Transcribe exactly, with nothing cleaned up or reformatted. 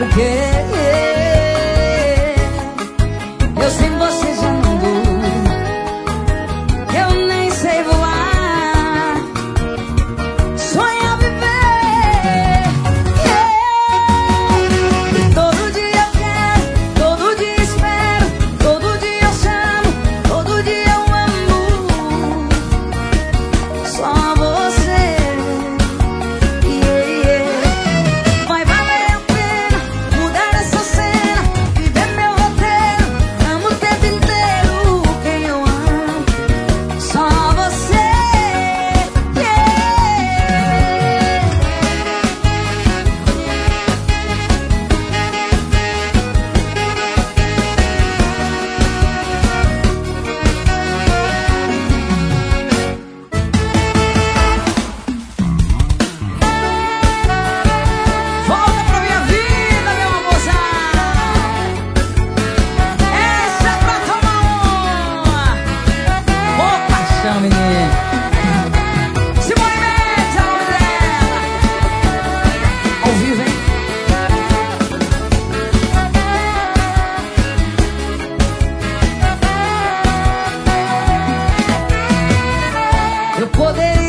quê? Eu sem você já não dou. Eu nem sei voar. Sonhar viver. E todo dia eu quero, todo dia espero, todo dia eu chamo, todo dia eu amo. Só você. Yeah, yeah. Vai valer a pena mudar essa cena, viver meu roteiro, amo o tempo inteiro quem eu amo. Só você. Yeah. Volta pra minha vida, meu amorzão. Essa é pra tomar uma. Ô, paixão, menino. Simone Mendes, é o nome dela. Ao vivo, hein? Eu poderia